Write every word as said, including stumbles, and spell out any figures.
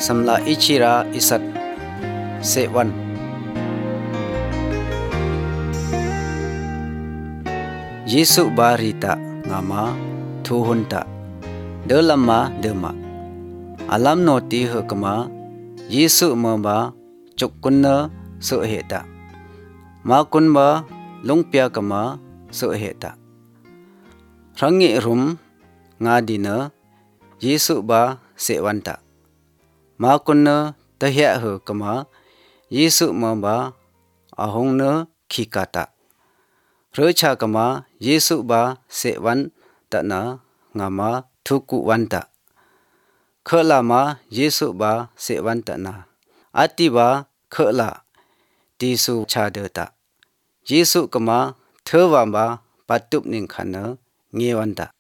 samla ichira isat sewan. Yesu barita ngama tuhunta delama dema alam noti hekama Yesu mamba cukkunna suheta makun ba lungpia kama suheta rangi rum ngadina Yesu ba sewanta makunna tahya he kama Yesu mamba ahongna khikata recha kama Yesu ba sewan takna ngama thuku wanta khelama Yesu ba sewan takna ati ba khela tisu chadeta Yesu kama thewa ba patup ning khana ngewanta